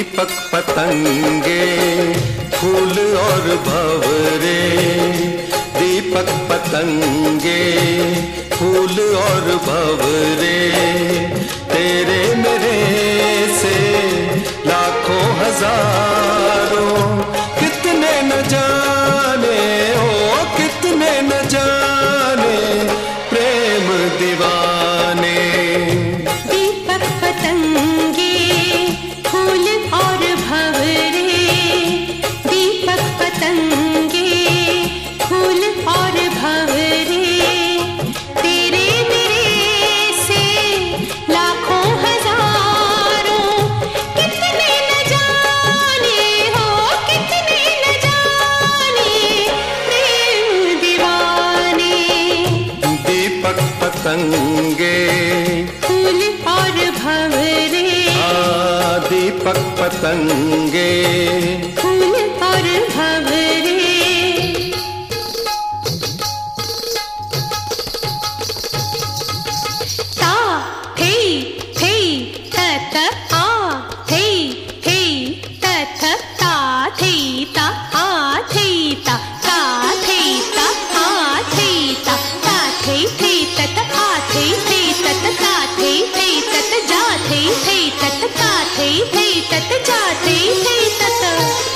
दीपक पतंगे फूल और भंवरे, दीपक पतंगे फूल और भंवरे, तेरे मेरे से लाखों हजारों, कितने न जाने ओ कितने न जाने प्रेम दीवाने। दीपक पतंगे फूल और भंवरे, दीपक पतंगे फूल और भंवरे, तेरे मेरे से लाखों हजारों, कितने न जाने हो कितने न जाने प्रेम दीवाने। दीपक पतंगे फूल और भंवरे, दीपक पतंगे फूल और भंवरे। ता थे त त आ थे त थ ता थे ता आ थे ता ता थे ता आ थे ता ता थे त त आ थे त त ता थे त त जा थे त त ता थे त त जा थे त त।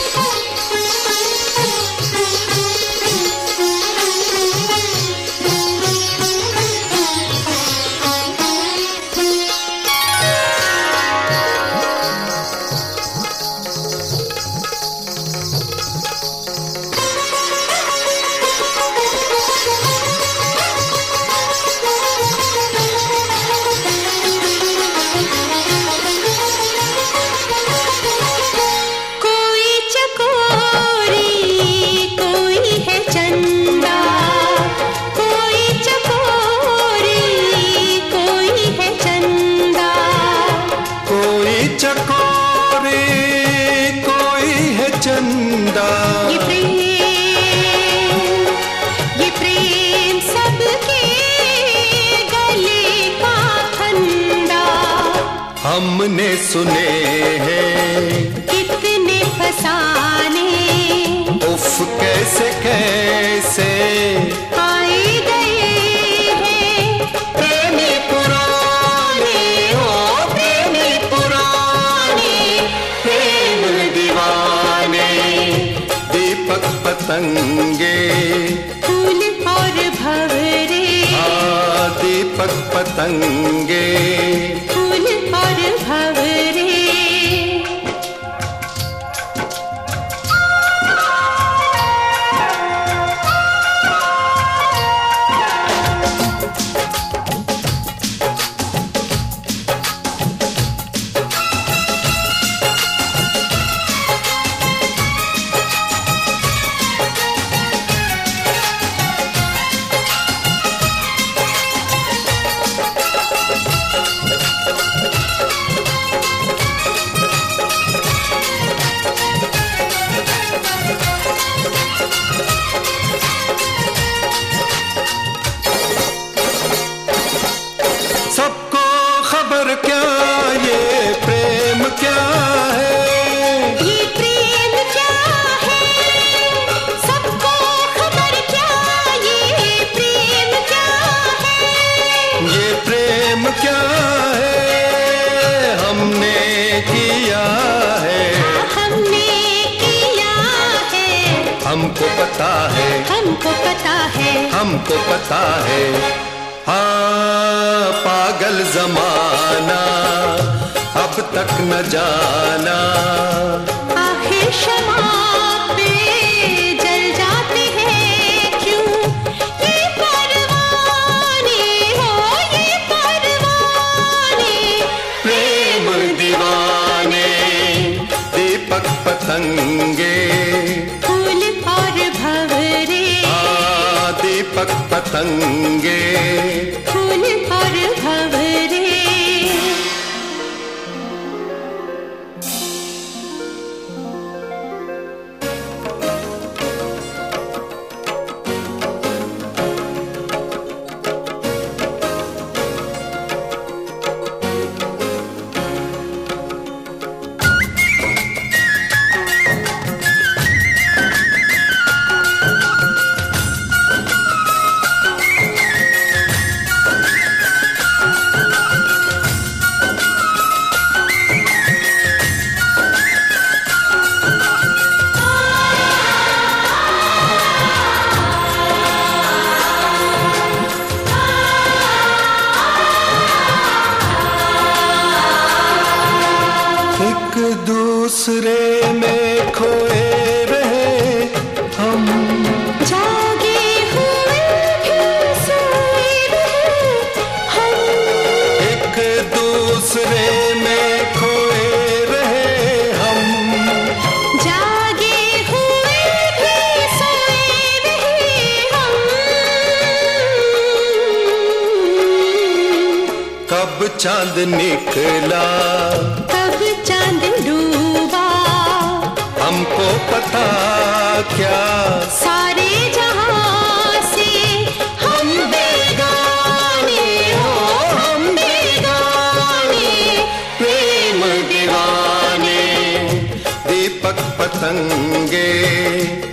ये प्रेम सबके गले का फंदा, हमने सुने हैं कितने फसाने, उफ कैसे कैसे आए गए हैं प्रेमी पुराने, ओ प्रेमी पुराने प्रेम दीवाने। दीपक पतंगे फूल और भंवरे, दीपक पतंगे फूल और भंवरे। सबको खबर क्या ये प्रेम क्या है, ये प्रेम क्या है, सबको खबर क्या ये प्रेम क्या है, ये प्रेम क्या है हमने किया है, हमने किया है, हमको पता है, हमको पता है, हमको पता है। हाँ पागल जमाना अब तक न जाना, आखिर शमा पे जल जाते हैं क्यों ये परवाने, हो ये परवाने प्रेम दीवाने। दीपक पतंगे फूल और भंवरे, दीपक पतंगे फूल और भंवरे। चांद निकला, कब चांद डूबा, हमको पता क्या सारे जहां से हम बेगाने हो, हम बेगाने, प्रेम दीवाने। दीपक पतंगे